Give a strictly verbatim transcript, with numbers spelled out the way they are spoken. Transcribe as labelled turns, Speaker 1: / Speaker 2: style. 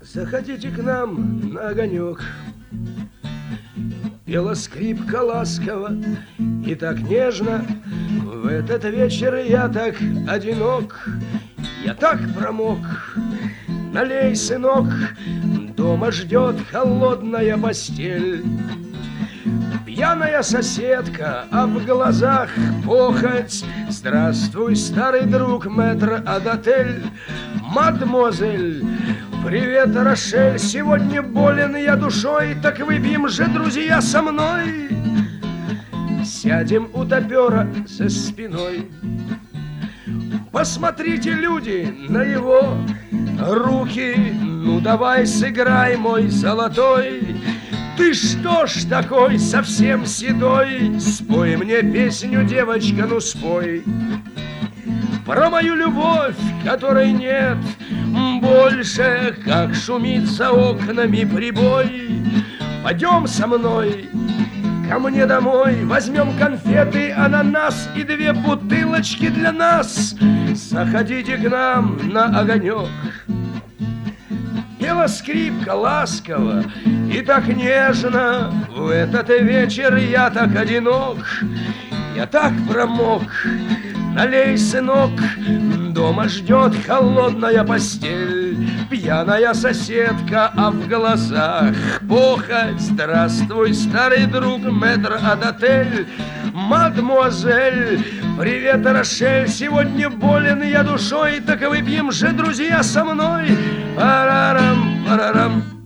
Speaker 1: Заходите к нам на огонек. Пела скрипка ласково и так нежно. В этот вечер я так одинок, я так промок. Налей, сынок, дома ждет холодная постель. Пьяная соседка, а в глазах похоть. Здравствуй, старый друг, мэтр-адотель. Мадемуазель, привет, Рошель. Сегодня болен я душой, так выпьем же, друзья, со мной. Сядем у топера за спиной. Посмотрите, люди, на его руки. Ну давай сыграй, мой золотой. Ты что ж такой совсем седой? Спой мне песню, девочка, ну спой. Про мою любовь, которой нет больше, как шумит за окнами прибой. Пойдем со мной ко мне домой, возьмем конфеты, ананас и две бутылочки для нас. Заходите к нам на огонек. Пела скрипка ласково и так нежно. В этот вечер я так одинок, я так промок. Налей, сынок, дома ждет холодная постель. Пьяная соседка, а в глазах похоть. Здравствуй, старый друг, мэтр-адотель. Мадемуазель, привет, Рошель. Сегодня болен я душой, так выпьем же, друзья, со мной. Парарам, парарам.